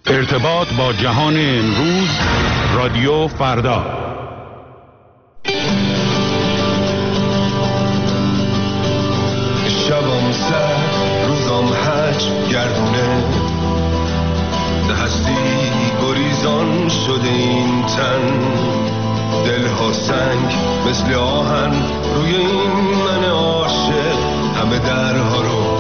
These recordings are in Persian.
ارتباط با جهان امروز، رادیو فردا. شبم سر روزم هج گردونه، هستی گریزان شده این تن، دلها سنگ مثل آهن روی این من عاشق، همه درها رو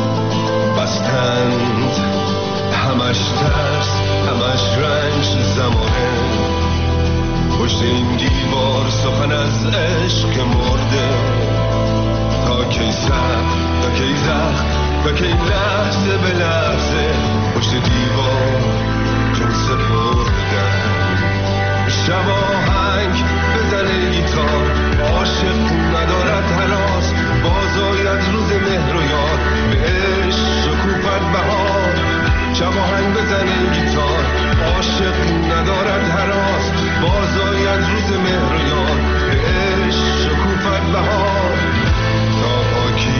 بستند، همش ترس همش رنج زمانه، پشت این دیوار سخن از عشق مرده، تا کی سر تا کی زخم تا کی لحظه به لحظه پشت دیوار جون سپردن. شب آهنگ بزنه گیتار، عاشق ندارد هراس، بازآید روز مهر و یاد، به عشق شکوفت بهار. شب آهنگ بزنه گیتار، عاشق ندارد هراس، بازآید روز مهر و یاد، به عشق شکوفت بهار. تا پاکی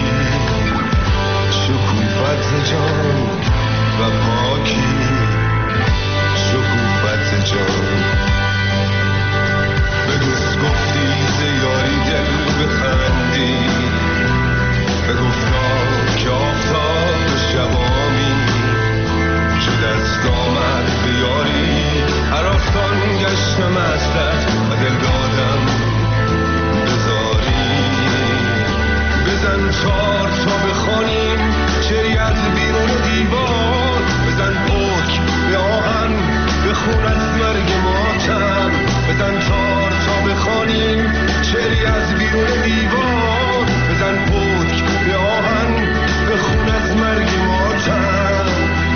شکوفت جان و پاکی شکوفت جان. بگوست گفتی زیاری دل بخندی، بگفتا که آفتاب به شبامی، شد از دامت بیاری هراسان گشتم ازت و دل دادم بذاری. بزن چار تا بخوانیم شعری از بیرون دیوار، بزن پک به آهن بخون از مرگ ماتم، بزن چار تا بخوانیم شعری از بیرون دیوار، بزن پک به آهن بخون از مرگ ماتم،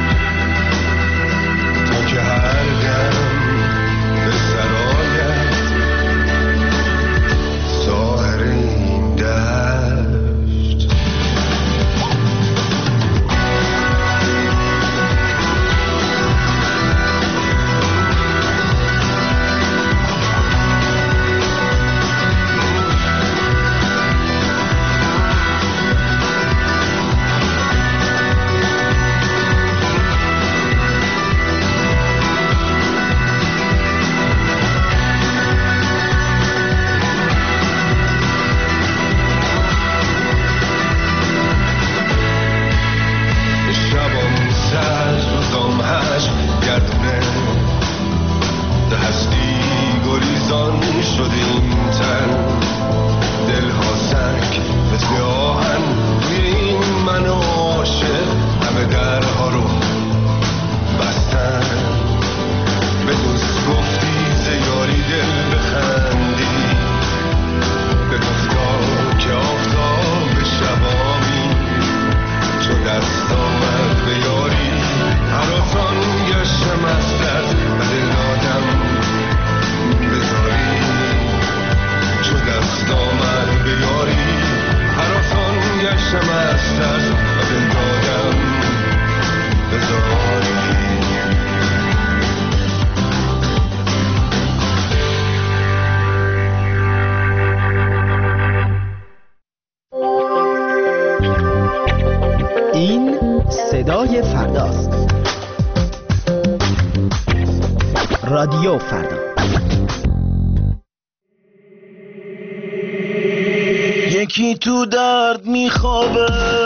تا که هر دم به سرایت ساحر این دشت. این صدای فرداست. رادیو فردا. یکی تو درد میخوابه،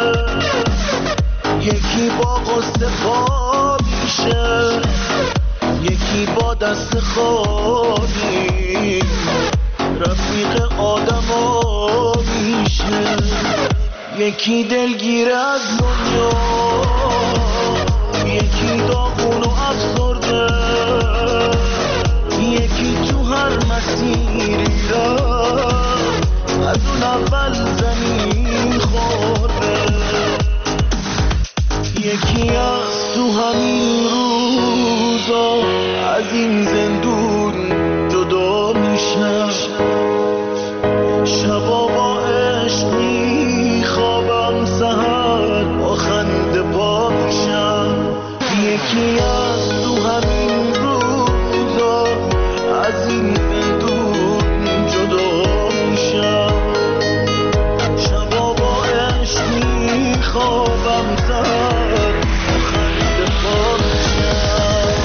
یکی با قصه پا میشه، یکی با دست خالی رفیق آدما میشه، یکی دلگیر از دنیا، یکی داغون و افسرده، یکی تو هر مسیری رفت از اون اول زمین خورده، یکی از تو همین روزا از این زندون جدا میشه، شبا با عشق میخوابم، سحر با خنده پا میشم، یکی از تو همین روزا از این زندون جدا میشم، شبا با عشق میخوابم، سحر با خنده پا میشم.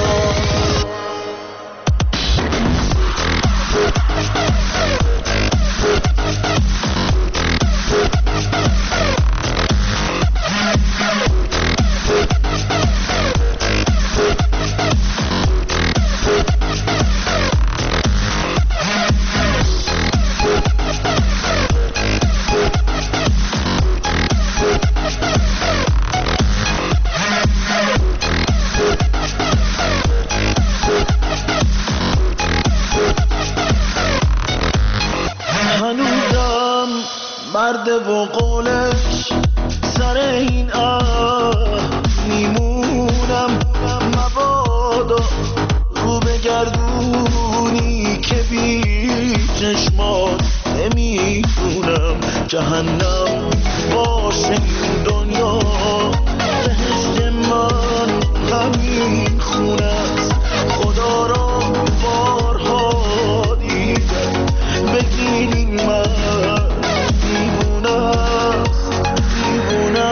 کرده و قولش سر این میمونم مبادا رو بگردونی که بی چشمات نمیدونم جهنم باشه این دنیا بهشت من همین خونه است خدا را بارها دیدم بگین این من دیوونه است دیوونه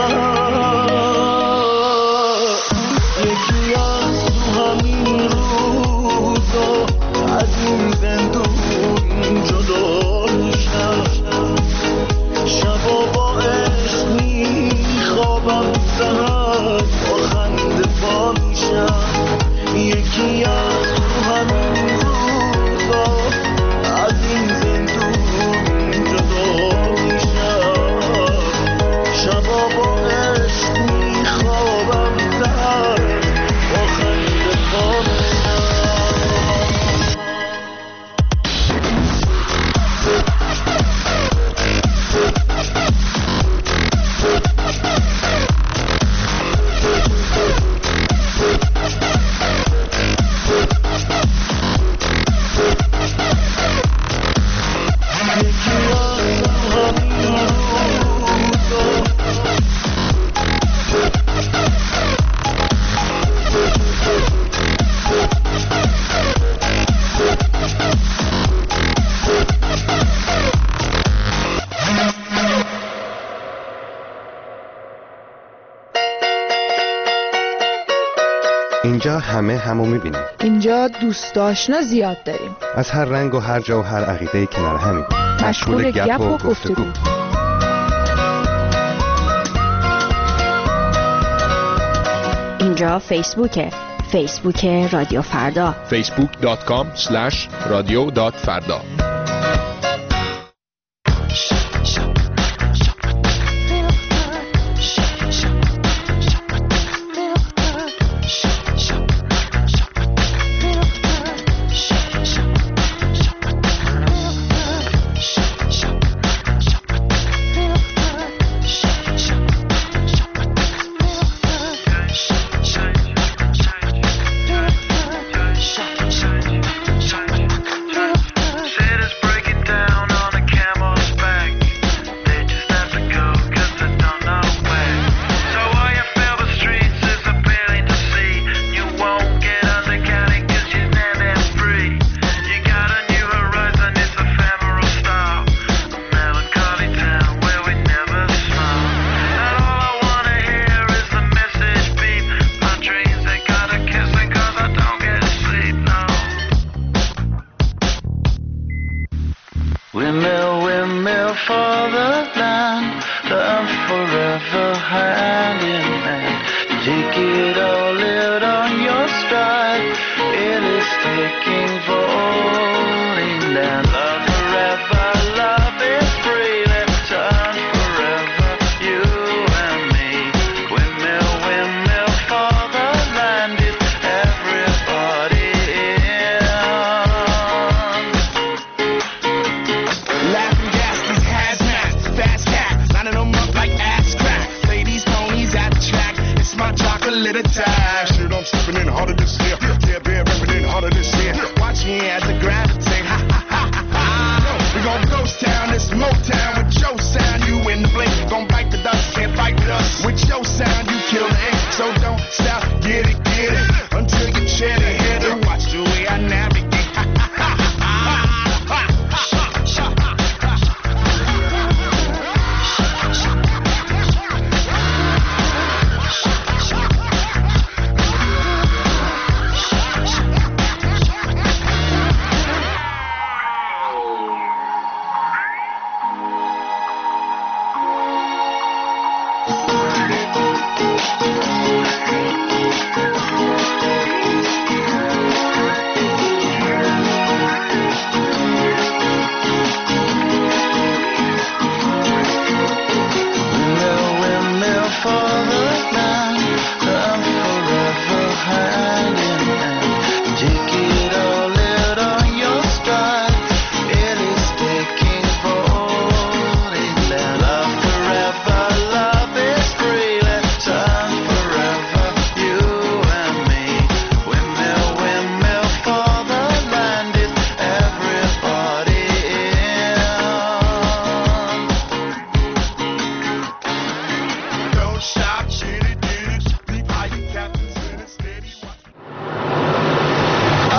یکی از تو همین روزا از این زندون جدا میشم شبا با عشق میخوابم سهر با خنده پا میشم یکی از تو همین روزا از این زندون جدا میشم شبا با عشق میخوابم سهر با خنده پا میشم اینجا همه همو میبینیم. اینجا دوست آشنا زیاد داریم. از هر رنگ و هر جا و هر عقیده‌ای کنار همیم. مشغول گپ و گفتگو. اینجا فیسبوک رادیو فردا. facebook.com/radio.farda.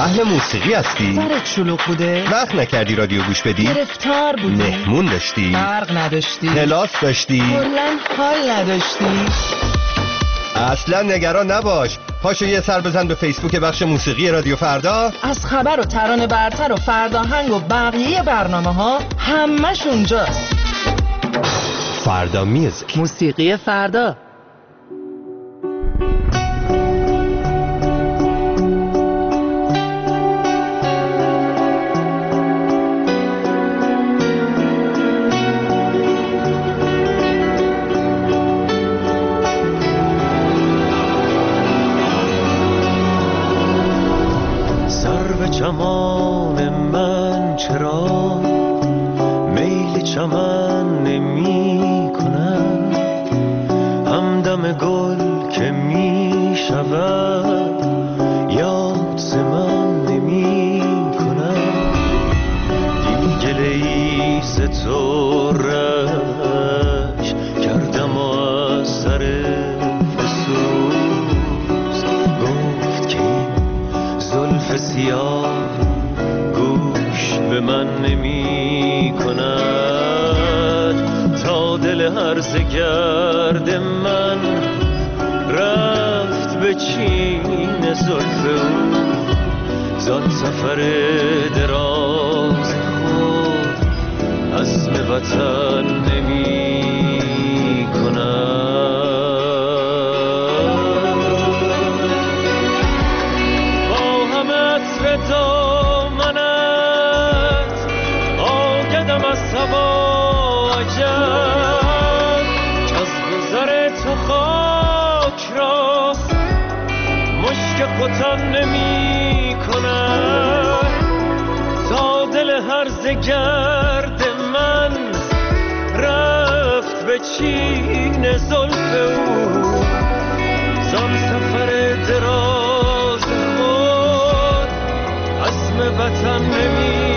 اهل موسیقی هستی؟ سرت شلوغ بوده؟ وقت نکردی رادیو گوش بدی؟ گرفتار بودی؟ مهمون داشتی؟ برق نداشتی؟ کلاس داشتی؟ کلاً حال نداشتی؟ اصلا نگران نباش، پاشو یه سر بزن به فیسبوک بخش موسیقی رادیو فردا. از خبر و ترانه برتر و فرداهنگ و بقیه برنامه ها همش اونجاست. فردا میوزیک، موسیقی فردا. چمان من چرا میل چمن نمی کنم، همدم گل که می شود یاد ز من نمی کنم، دیگه لیس تو رش کردم و از سر فسوس گفت که زلف سیاه گوش به من نمی کند، تا دل هرزه گرد من رفت به چین زلف او، زان سفر دراز خود عزم وطن نمی کند. دامنت آگدم از سبا عجب، از گذر تو خاک را مشک ختن نمی کند، تا دل هرزه گرد من رفت به چین زلف او، زان سفر دراز خود عزم وطن نمی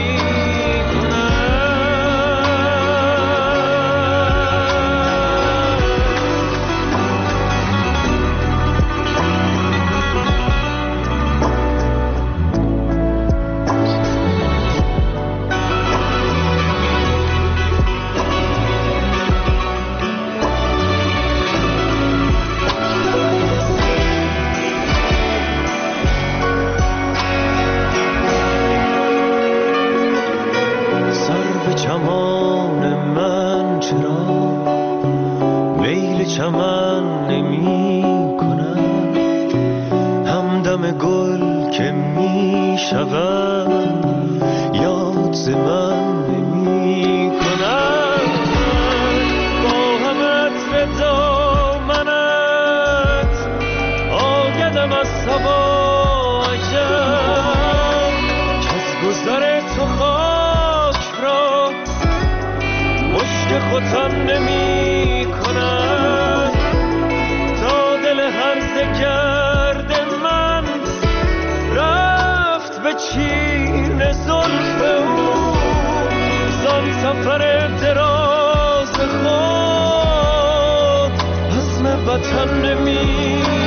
چمن نمی کنم، همدم گل که می شود یاد ز من نمی کنم، با هم عطر دامنت آگدم از صبا عجب، کز گذر تو خاک را مشک ختن نمی کنم، هرزه گرد من رفت به چین زلف او، زان سفر دراز خود عزم وطن نمی